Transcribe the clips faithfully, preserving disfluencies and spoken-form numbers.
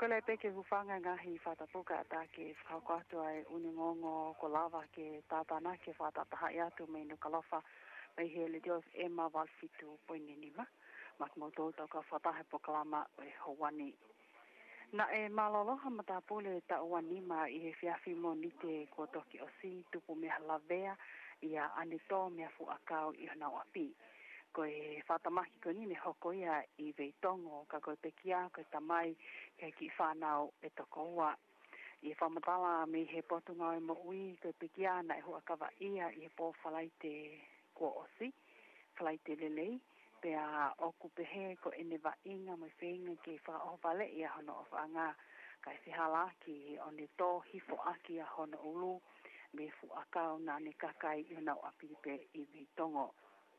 ko le peke hufanga ngahi whatapuka ata ke whakauatu ai uningongo ko lava ke tātana ke whatataha i atu me no kalofa mai he le dios e ma walfitu poine nima. Mak mo tōtau ka whatahe pokalama e hawani. Na e maloloha mata pule ta uanima i he whiawhi mo nite ko toki o si tupu mea lavea ia anito mea fu akau i hana api. Ko e whatamaki ko ni me hoko ia i veitongo ka koe pekia koe tamai kei ki whanau e toko ua. I whamatala me he potunga e mo ui koe pekia na e hua kawa ia i he pō whalaite ko osi, whalaite lelei. Pea oku pehe ko ene wa inga mai whenga ke wha o vale ia hono o whaanga kai whihala ki o ne tō hifo aki a hono ulu me fu akau na ne kakai i nau api pe i vitongo.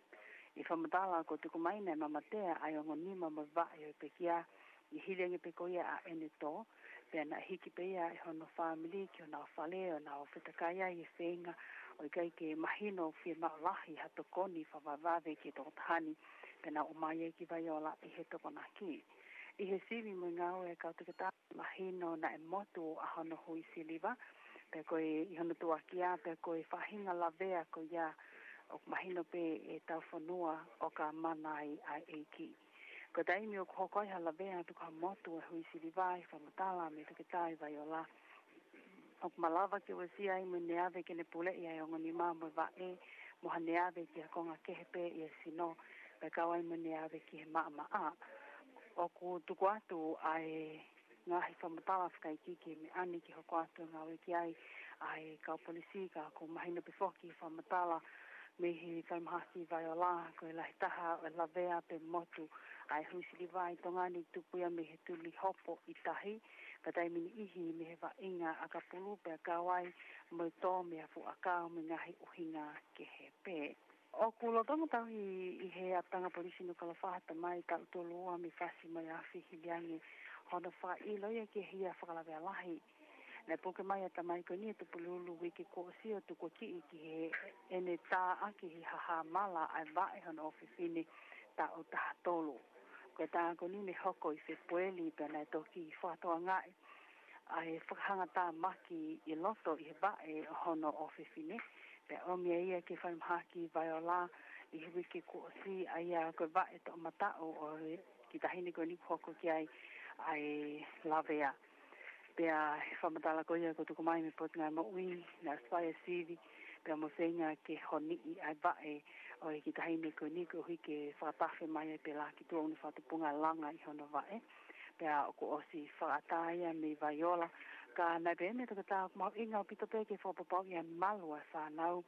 I whamatala ko tuku maina e mamatea ai o ngonima ma wa e pe kia i hilengi pe ko ia a ene tō pea na hiki pe ia e hono family ki o nau whale o nau whitakaya i whenga o i kai ke mahino whia maulahi hato koni whawawave ki tō tahani pena o mai e ki vaiola i he tokona ki. I he sivi mo ngau e kautukata mahino na e motu a hono hui siliva, pe koe i hono tua kia, pe koe whahinga lavea ko ia o mahino pe e tau whanua o ka manai ai eiki. Ko taimi o kohokoi ha lavea tu ka motu e hui siliva i whamatala me tukata i vaiola. O malava ki wasia i mo neave ke ne pule i ai o ngoni mamo va e moha neave ki a konga kehepe i e sino pe kawai mene ave ki he maa maa. O ku tuku atu ai ngahi whamatala whakai kiki me ani ki hoko atu ngā weki ai ai kau polisi ka ko mahina pifoki whamatala me he whaimahaki vai o la ko e lahi taha o lavea pe motu ai huisiri vai tongani tupuia me he tuli hopo i tahi ka taimini ihi me he wa inga a ka pulu pe a kawai mo tō me a fu a kau me ngahi uhinga ke he pe. O kulo tonga tau i, i he atanga polisi no kalawhahata mai ka utolua mi whasi mai a whihiliangi hono wha i loia ke hia whakalawea lahi. Nei poke mai ata mai ko ni te pululu wiki ko si o tuko ki i ki he ene tā aki hi haha mala ai vae hono ofifini ta o taha tolu. Ko tā ko ni me hoko i whepueli pe nei toki i whatoa ngai ai whakahanga tā maki i loto i he vae hono ofifini. Pe omia ia ke whaimhaki vai o la i he wiki ko si ai a koe vae to matao o ki tahini ko ni hoko ki ai ai lavea. Pea whamatala ko ia ko tuku mai me potunga mo ui na spaya sivi pea mo whenga ke honi i ai vae o ki tahini ko ni ko hui ke whatafe mai e pe la ki tua unu whatupunga langa i hono vae. Pea ko osi whaataya me vaiola ka nai pe me toka tā mau inga o pito pe ke whapapau i an malua whanau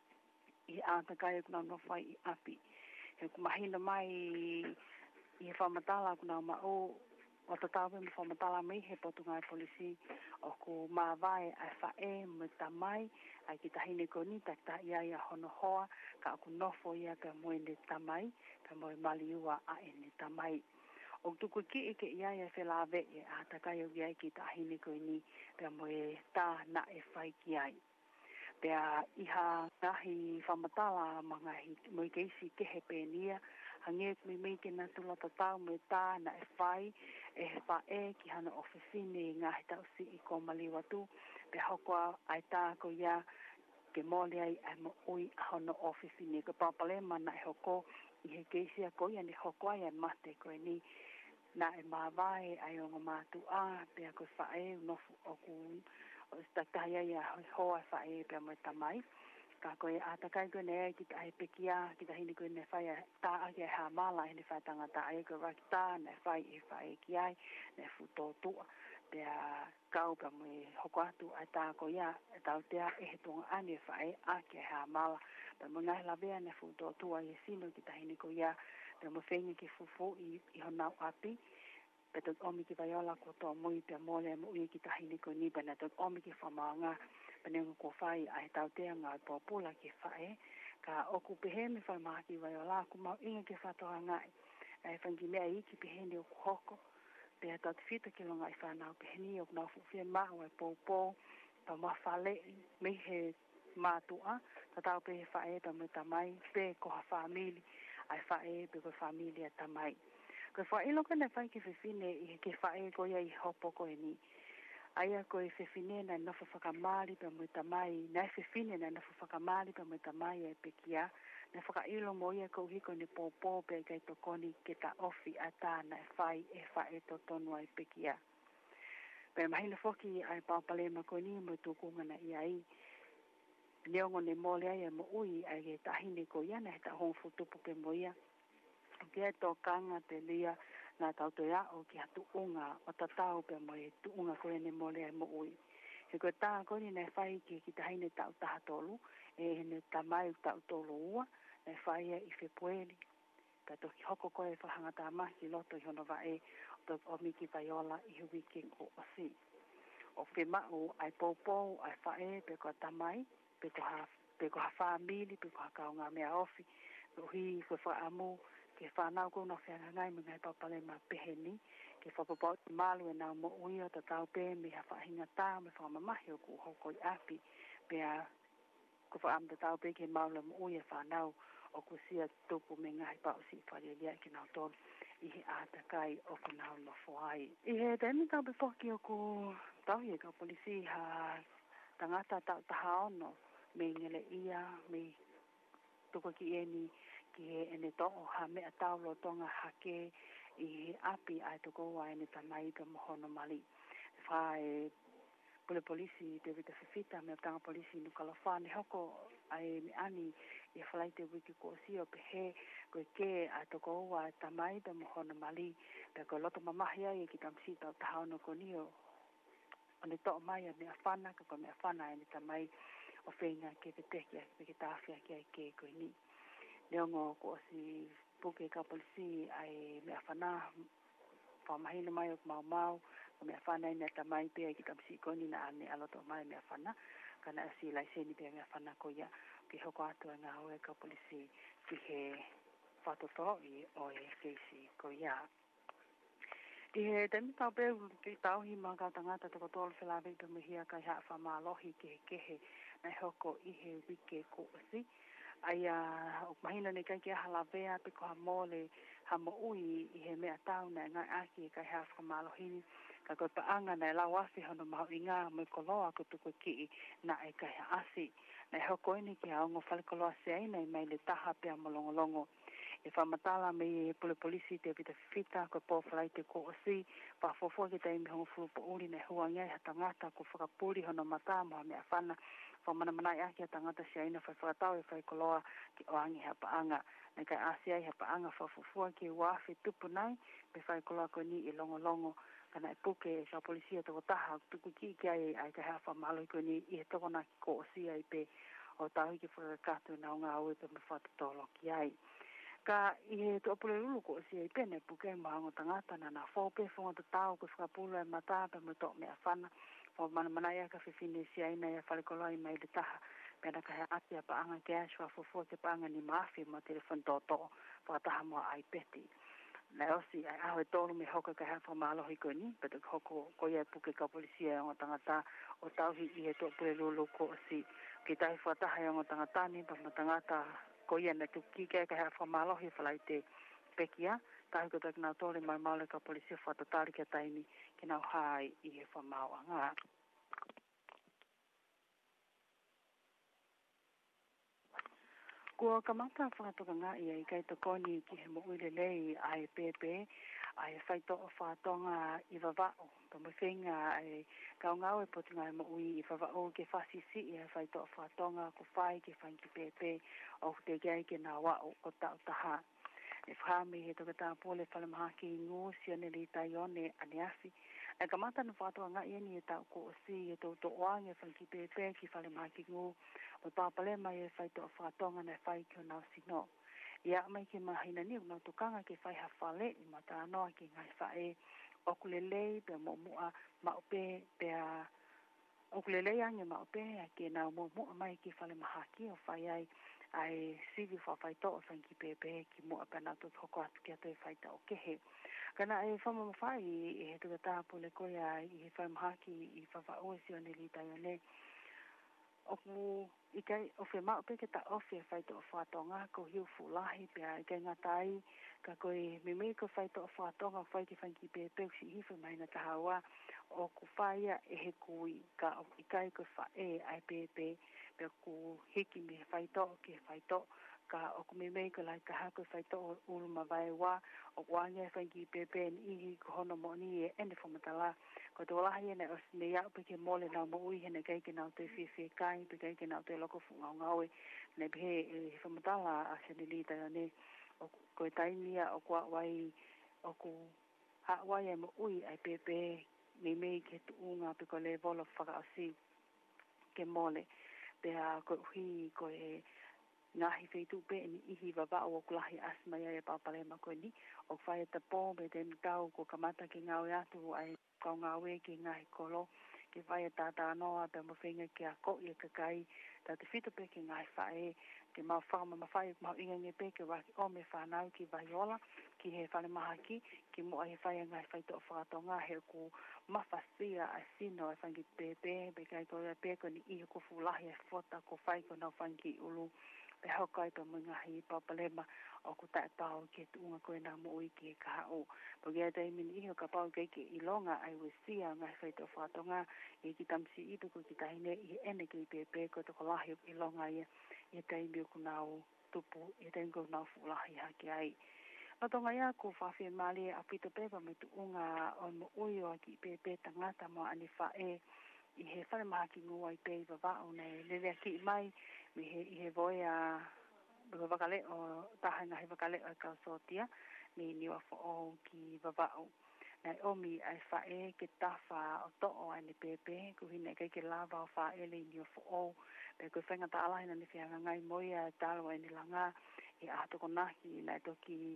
i āta kai kuna no whai i api. He kumahina mai i he whamatala kuna ma o o ta tawe me whamatala me he potunga e polisi o ku mawai ai whae me tamai ai ki tahine ko ni tak ta ia ia hono hoa ka aku nofo ia pe moene tamai pe moe maliua a ene tamai. O tuku ki i ke ia ia whelawe e a takai o ia ki tahine ko ni pe moe tā na e whai ki ai. Pea iha ngahi whamatala mga hi mo keisi ke he pēnia hange me me ke na tula tatau me tā na e whai e he whae ki hana ofisine ngahi tau si i ko maliwa tu pe hokoa ai tā ko ia ke mole ai ai mo ui hono ofisine ko papalema na e hoko i he keisi a ko ia ni hoko ai mate ko ni na e mawai ai o ngomatu a pe a ko whae unofu o ku o stakaya ia hoa whae pe mo tamai ka koe atakai koe ne ki ta pekia ki ta hini koe ne whai tā ake ha mala hini whai tangata ai koe raki tā ne whai e whai ki ai ne futo tua pe a kau pe mo hoko atu ai tā ko ia e tau tea e he tonga ane whai ake ha mala pe mo ngai la vea ne futo tua i sino ki ta hini koe ia pe mo whengi ki fufu i, i honau api pe tot omi ki vaiola ko tō mui pe mole mo ui ki tahini ko ni pe na tot omi ki whamanga pe nengo ko whai ai tau tea ngā pōpula ki whae ka oku pehe me whai maha ki vaiola ku mau inga ki whatoa ngai ai whangi mea i ki pehe ni o kuhoko pe a tot whita ki longa i whanau pehe ni o kunau fuwhia mahu ai pōpō pa ma whale me he mātua ta tau pehe whae pa me tamai pe ko ha whamili ai whae pe ko whamili a tamai Ko fa ilo kana fa ki fefine i ke fa e ko ia i hopo ko ni. Aia ko e fefine na no fa fakamali pe mo tamai, na fefine na no fa fakamali pe mo tamai e pekia. Na fa ilo mo ia ko hiko ni popo pe kai to koni ke ta ofi ata na fai e fa e to tonu ai pekia. Pe mahina foki ai papale ma ko ni mo tu kunga na ia i. Leongo ne mole ai mo ui ai ke tahine ko ia na ta hon futupu pe mo ia. Ke to kanga te lia na tau te a o ki atu unga o ta tau pe mo e tu unga ko ne mole ai mo ui. He ko ta ko ni na fai ki ki tahine tau taha tolu e ne tamai tau tolu ua na fai e i fe pueli. Ka to ki hoko ko e whahanga ta mahi loto i hono va e to o miki vaiola i hui ki ko o si. O fe mau ai poupou ai fae pe ko tamai pe ko ha pe ko ha family pe ko ha ka nga mea ofi o hi ko fa amu ke fa na ko no fe ngai me ngai papale ma peheni ke fa popo malu na mo uio ta tau pe me ha fa hinga ta me fa mama hi ko ho ko api pe a ko fa am ta tau pe ke malu mo uio fa na o ko sia tupu me ngai pa si fa le ia ke na ton i a ta kai o ko na lo foi i he temi ka be foki o ko tau ye ka polisi ha tangata ta ta ono me ngele ia me toko ki eni ki ene to ha me tau lo tonga hake i api ai toko wa ene tamai ka mohono mali fai pole polisi te vita fifita me tanga polisi no kalafane hoko ai me ani e flaite wiki ko sio pe he ko ke a toko wa tamai ka mohono mali pe ko loto mamahia e ki tamsi ta tahono ko nio ane to mai me afana ka ko me afana ene tamai o feinga ke te teke ke ke tafia ke ke ko ni leongo ko si puke ka polisi ai me afana fa mai mai o mau mau me afana ene tamai pe ki tamsi ko ni na ane aloto mai me afana kana si lai seni pe me afana ko ya ke hoko atu nga o ka polisi ki he fatoto i o e ke si ko ya I he temi tau pe ki tau hi ma ka tangata toko tolu whila veipa me hia kai haa wha mālohi ke kehe na hoko i he wike ko si. Ai a o mahina ne kai ki aha la vea pe ko ha mole ha mo ui i he mea tau na ngai aki e kai haa wha mālohi ka koe paanga na e lau asi hono mahu i ngā me koloa ko tuko ki na e kai haa asi. Na hoko ini ki a ongo whale koloa se aina i mai le taha pe a molongolongo. E whamatala me pole polisi te vita fita ko po whalai te ko osi pa fofo ki te imi hongo fupo uri ne hua ngai ha tangata ko whakapuri hono mata moha mea whana whamana manai aki ha tangata si aina whai whakatau e whai koloa ki oangi ha paanga ne kai asia i ha paanga whafufua ki wafi tupu nai me whai koloa ko ni i longo longo kana e puke e sa polisia toko taha tuku ki ki ai ai ka hafa malo ko ni i he toko na ki ko osi ai pe o tahi ki whakakatu na o ngā ue pe me whatatolo ki ai ka i he to pule lulu ko si e pene puke mahango tangata na na fope fonga to tau ko whakapulu e mata pe mo to me afana fo mana mana ia ka whiwhine si aina ia whalekoloi mai le taha pena ka hea ati a paanga ke aswa fofua ke paanga ni maafi ma telefon to to whakataha mua ai peti na osi ai aho e tolu me hoka ka hea whamalohi ko ni peto hoko ko ia puke ka polisia o tangata o tauhi i he to pule lulu ko si ki tai whataha o tangata ni pa tangata ko ia na tuki ke ka ha malohi falai te pekia tahu ko tak na tole mai male ka polisi fatatari ke taimi ke na hai i he famau anga ko kamata whakatoka nga i ai kai to koni ki he mo uile lei ai pepe ai whaito o whatonga i vavao pa mo whenga ai kau ngau e potinga mo ui i vavao ke whasisi i ai whaito o whatonga ko whai ke whanki pepe o te gai ke nga wao o tau taha e whame he toka tā pole whale maha ki ngū si ane li tai one ane afi e kamata na whatoa nga i ni e tau ko o si e tau to oang e whanki pepe ki whale maha ki ngū o tāpale mai e whaito o whatonga na whai ki o nau sino ia mai ke mahina ni o nau tukanga ke whai ha whale i mata anoa ki ngai whae o kulelei pe mo mua ma upe pe a o kulelei ange ma upe a ke nau mo mua mai ki whale maha ki o whai ai ai sivi wha whaito o whanki pepe ki mua pe nau tot hoko atu ki atu e whaita o kehe kana e whama mawhai i he tuka tā pole koia i he whai maha ki i whawha oe si o ne li tai o ne o ku ikai o fe ma pe ke ta o fe fai to fa tonga ko hiu fu lahi pe ai ke ngatai ka ko me me ko fai to fa tonga fai ki fanki pe pe si hi fe mai na ka hawa o ku fai e he kui ka o ikai ko fa e ai pe pe pe ku hiki me fai to ke fai to ka o ku me me ko lai ka ha ko fai to u ma vai wa o wanya fanki pe pe ni ko hono mo ni e ene fo matala ko to la hia ne os me ya pe ke mole na mo ui hene kai ke na te fi fi kai pe kai ke na te loko fu ngau ngau ne pe e fo matala a se ni ta ne o ko tai ni o kwa wai o ku ha wai e mo ui ai pe pe me me ke tu unga pe ko le volo fa asi ke mole pe a ko hi ko e ngahi feitu pe ni ihi vava o kulahi asma ya pa pale ma ko ni o fai ta po be den tau ko kamata ki ngau ya tu ai ko ngau e ki ngai kolo ki fai ta ta no a pe mo finga ki a ko i ka kai ta te fitu pe ki ngai fai ki ma fa ma fai ma inga nge pe ki wa o me fa nau ki vai ola ki he fa ma ki ki mo ai fai ngai fai to fa to nga he ku ma fa sia a sino e fangi pe pe be kai ko pe ko ni i ko fulahi e fota ko fai ko no fangi ulu pe hokai pa mga hi papalema o ku ta pau ke tunga ko na mo i ke ka o po ge dai min i ho ka pau ke ke ilonga ai we sia nga fai to fa to nga e ki tam si i ko ki tai ne i ene ke pe pe ko to ko lahi ilonga ia e tai mi ku na o tupu e tai ko na fu lahi ha ki ai o to nga ia ko fa fe mali a pito pe pa me tu unga o mo ui o ki pe pe tangata mo ani fa e i he whare maha ki ngua i pei wa wao nei le lea ki mai mi he i he voi a baka wakale o tahanga he wakale o kau sotia ni niwa fo o ki wa wao nei omi ai whae ke tawha o to o ane pepe ku hine kai ke lava o whae le niwa fo o pe ku whenga ta alahi na ni whianga ngai moia talo ane langa i ato ko nahi nei toki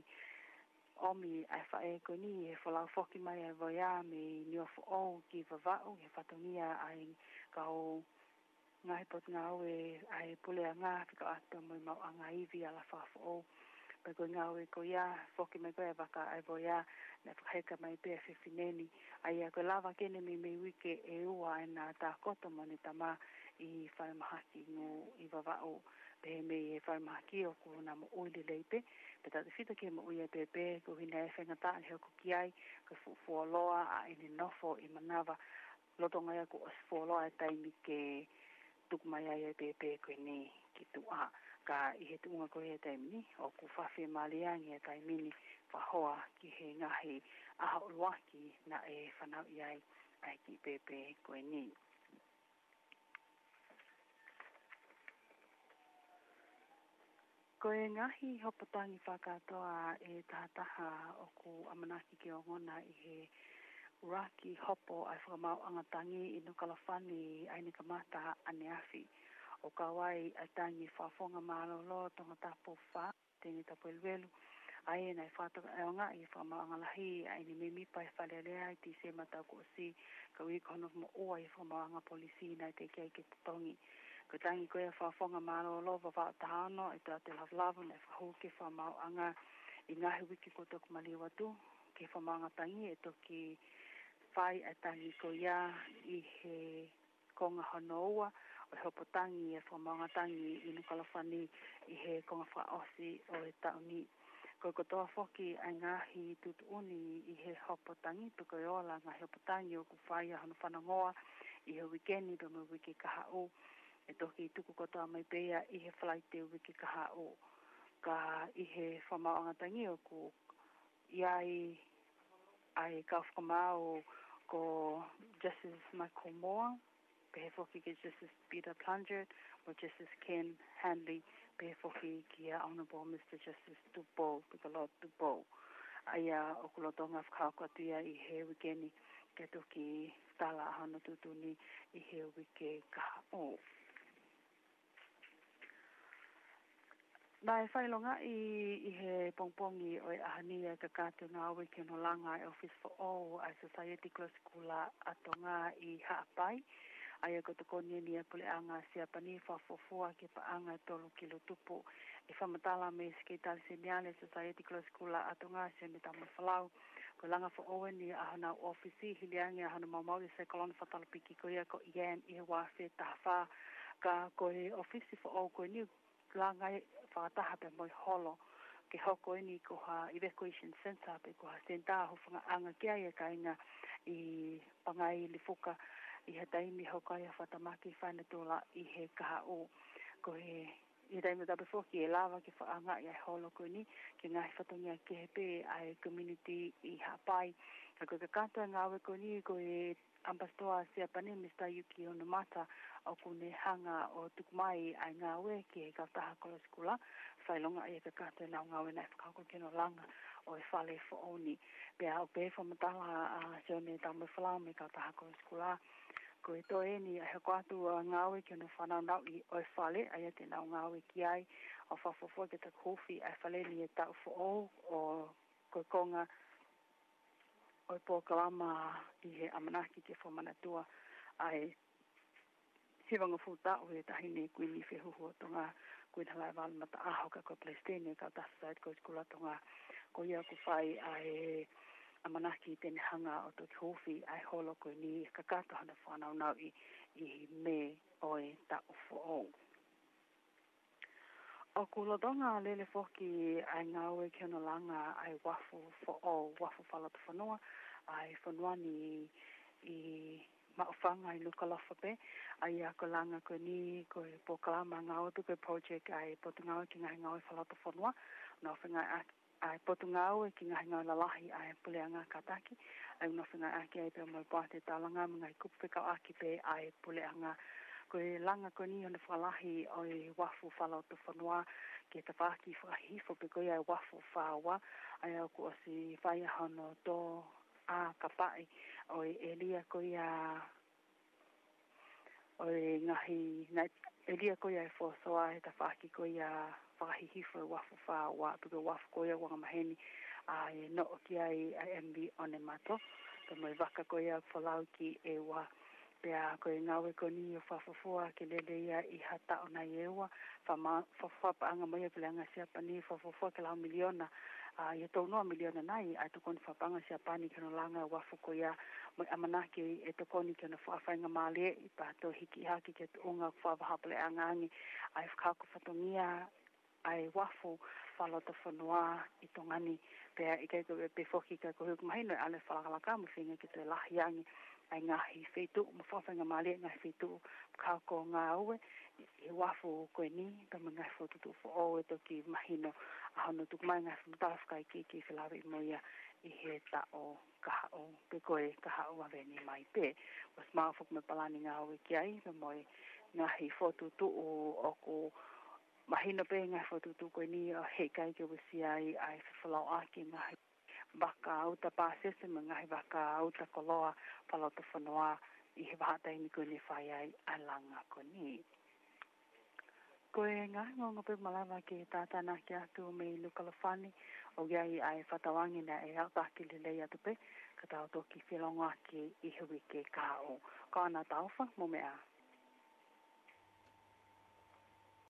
omi ai whae ko ni e whalau whoki mai ai voia me niwa fo o ki vavao he whatongia ai kau ngai pot ngau e ai pule a ngā whika ato mai mau a ngā iwi ala whafo o pe ko ngau e ko ia whoki mai koe waka ai voia na whaheka mai pia whiwhineni ai a ko lava kene me me wike e ua e nā tā koto mani tama i whae mahaki ngu i vavao pe me e whae mahaki o ko na mo uili leipe pe tā te whita ke mo uia pepe ko hina e whengata e heo kuki ai ko fuafua loa a ene nofo i manawa lotonga ia ko asfua loa e taimi ke tuku mai ai e pepe ko ni ki tu a ka i he tuunga ko e taimi ni o ku whawhi maliangi e taimi ni whahoa ki he ngahi aha uluaki na e whanau i ai ai ki pepe ko ni. Ko e ngahi hopotangi whakatoa e tātaha o ku amanaki ki o ngona i he uraki hopo ai whakamau angatangi i no kalawhani ai ni kamata ane awhi. O kawai ai tangi whafonga malolo tonga tapo wha, tēnei tapo elwelu. Ai e nei whātoka e o ngā i whakamau angalahi ai ni me mipa e whalelea i ti se matau ko si ka ui kono mo oa i whakamau anga polisi nei te kei ke tatongi. Ko tangi koe whafonga malolo wa wha tahano e tā te lavlavu nei whahoke whamau anga i ngahi wiki ko toku maliwa tu ke whamau angatangi e toki whai e tangi ko ia i he konga hanoua o he hopotangi e whamau angatangi i nukalawhani i he konga whaosi o e tauni. Ko kotoa whoki ai ngahi tutuuni i he hopotangi puko e ola ngahi hopotangi o ku whai a hano whanangoa i he wikeni pe mo wiki kaha o e toki tuku kotoa mai pea i he whalaite wiki kaha o ka i he whamau angatangi o ku iai ai ka whakamau ko Justice Michael Moore pe he whoki ke Justice Peter Plungett o Justice Ken Handley pe he whoki ki a Honourable Mister Justice Tupo pe ka Lord Tupo ai a o kulotonga whakaukatuia i he wikeni ke toki tala hana tutuni i he wike kaha o. Nai whailonga i, i he pongpongi o e ahania ka kātu ngā wiki no langa e Office for All a Society Close Kula atonga i Haapai. Ai a koto konia ni a pule anga si apani whafofua ke pa anga tolu kilo tupu. I whamatala me ske tali seniale Society Close Kula atonga si me tamo whalau. Ko langa for All ni a hana ofisi hiliangi a hana maumau i se kolona whatalapiki ko ia ko ian i he wawhi tahawha. ka ko e ofisi fo o ko ni langa whakataha pe moi holo ke hoko ini ko ha evacuation center pe ko ha senta ho fanga anga kia ia ka inga i pangai li fuka i he taimi hoka ia whatamaki whane tōla i he kaha o ko he i taimi tape foki e lava ke whaanga i holo ko ni ke ngai whatongia ke he pe ai community i hapai ka ko ka katoa ngawe ko ni ko e Ambastoa sia pani Mister Yuki Onomata o kune hanga o tukumai ai ngawe ki e kautaha kola skula whailonga e ka kato e nao ngawe nai whakako kino langa o e whale fo oni pia o pe whamatala a sione tamu whalau me kautaha kola skula ko e to eni ai hako atu a ngawe kino whanau nau i o e whale ai te nao ngawe ki ai o whafofo ke ta kofi ai whale ni e tau fo o o ko konga o po kalama i he amanaki ke whamanatua ai hiwanga futa o e tahine kuini whehuhu tonga kuina lai wala mata aho ka ko Palestine ka tasasait ko skula tonga ko ia ku whai ai amanaki tene hanga o toki hofi ai holo ko ni kakato hana whanau nau i, i me o e ta ufo o. O kulodonga lele foki ai ngawe kiono langa ai wafu fo o wafu falata whanua ai whanua ni i maofanga i lukalofa pe ai a ko langa ko ni ko e pokalama ngau tu ke project ai potungau ki ngai ngau falata whanua no whinga ai potungau ki ngai ngau lalahi ai puleanga kataki ai no whinga aki ai pe mo pate talanga ngai kupwhika aki pe ai puleanga ko e langa ko ni ona whalahi o e wafu whalautu whanua ke ta whaki whahifo pe ko ia wafu whawa ai au ko si whaia hono tō a kapai o e elia ko ia o e ngahi elia ko ia e whosoa e ta whaki ko ia whahihifo e wafu whawa pe ko wafu ko ia wanga maheni a e no ki ai M B on e mato pe mo i waka ko ia whalau ki e wa pea ko e ngawe ko ni o whawhawhua ke lele ia i hata o na ieua whawhawhua pa anga mai e pilanga siapa ni whawhawhua ke lau miliona uh, ia tau noa miliona nai ai tukoni whapanga siapa ni kano langa wafu ko ia mai amanaki e tukoni kano whawhainga maale i pato hiki haki ke tuunga whawahapale angangi ai whakako whatongia ai wafu whalota whanua i tongani pea i keiko e pefoki ka ko huku mahino e ale whalakalaka mo whinga ki te lahiangi ai ngahi whetu, ma whawhenga maale ngahi whetu, kao ko ngā ue, i wafu koe ni, ta ma ngahi whotutu fo o e toki mahino, a hono tuk mai ngahi whamtawhkai ki ki whilawe i moia i he ta o kaha o, pe koe kaha o awene mai pe, was maa fuk me palani ngā ue ki ai, pe moi ngahi whotutu o o ko mahino pe ngahi whotutu koe ni, o hei kai ke wisi ai, ai whawhalau aki ngahi baka auta pāsese me ngahi baka auta koloa palota whanua i he wahataini koe ni whai ai alanga ko ni. Koe ngā ngonga pe malawa ke tātana ki atu me lukalawhani o iai ai whatawangi na e autaki le lei atu pe ka tau toki whilonga ki i hui ke kā o. Ka ana tauwha mo mea.